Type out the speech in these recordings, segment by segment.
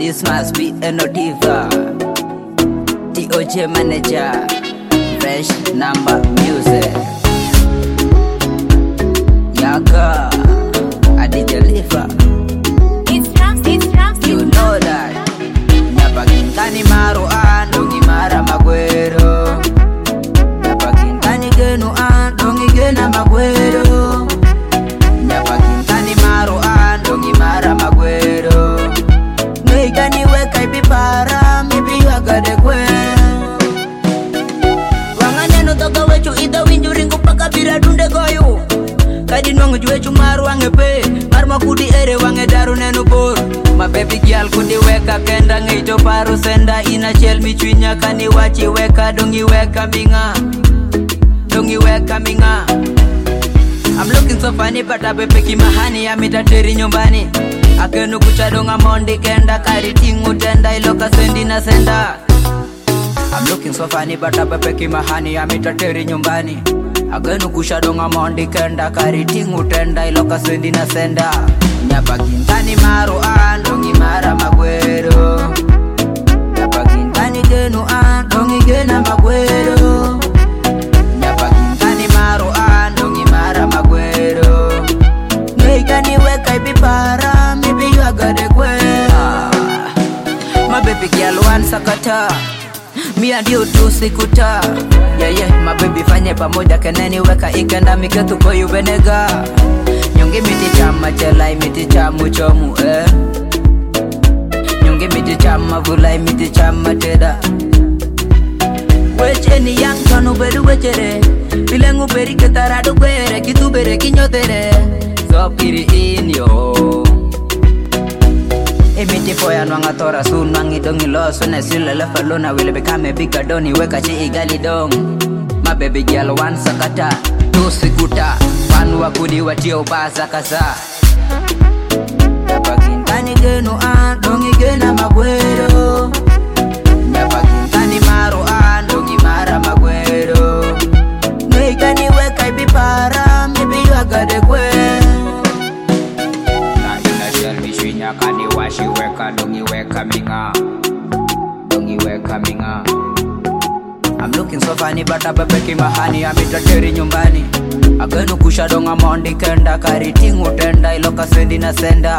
This must be a Notiva. TOJ manager. Fresh number music. Yaga. I did deliver. You know that. Napakintani maruan, dongi mara magwero. Napakintani genuan, dongi gena magwero. Napakintani maruan, dongi mara magwero. Ngekani weka ibipara, maybe wagade kwe. Wangane no toka wechu ida winjuringu paka bira dunde goyu. Kadi nwangu juwechu maru wangepe. Marma kudi ere wange daru nenu boru. My baby girl kundi weka kenda ngito paru senda ina chel michwinya kani wachi weka dongi weka minga. Dongi weka minga. I'm looking so funny but abepeki mahani ya mitateri nyumbani. Akenu kuchadonga mondi kenda kari tingu tenda iloka sendi na senda. I'm looking so funny but abepeki mahani ya mitateri nyumbani. Akenu kuchadonga mondi kenda kari tingu tenda iloka sendi na senda. Nyapakintani maruan, dongi mara magwero. Nyapakintani genuan, dongi gena magwero. Nyapakintani maruan, dongi mara magwero. Ngekani weka ibipara, maybe you agade kwe. My baby girl one sakata, me and you two sikuta. Yeah, my baby fanye pamoja keneni weka ikenda miketu kwa yubenega. Nyongi miti chama chelai miti chamu chomu Nyongi miti chama vulai miti chama teda. Weche ni yang kanu beru wechere. Bilengu beri ketaradu kwere. Kitu bere kinyotere. Sopiri inyo. Imiti poya nwanga tora su nwangi dongi losu. Nesile lefalona wile bekame bigger doni. Weka chi igali dong. My baby girl one sakata. Two sikuta. Wanu wakudi watio basa kasa. Nyapakintani genuan, dongi gena magwero. Nyapakintani maruan, dongi mara magwero. Ngekani weka ibipara, maybe you agade kwe. Na ina shell mishwinya kani washi weka, dongi weka minga. Dongi weka minga. I'm looking so funny but abepeki mahani ya mitateri nyumbani. Agenu kushadonga mondi kenda kari tingu tenda iloka sendi na senda.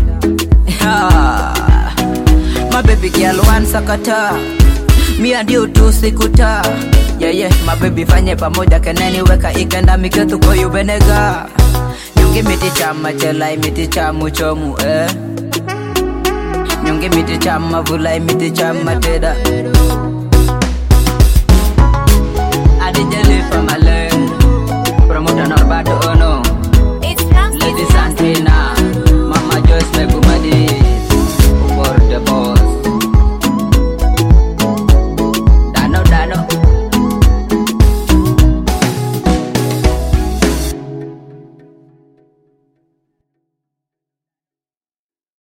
My baby girl one sakata, me and you two sikuta. Yeah, my baby fanye pamoja keneni weka ikenda miketu kwa yubenega. Nyongi miti chama chelai miti chamu chomu Nyongi miti chama vulai miti chama teda.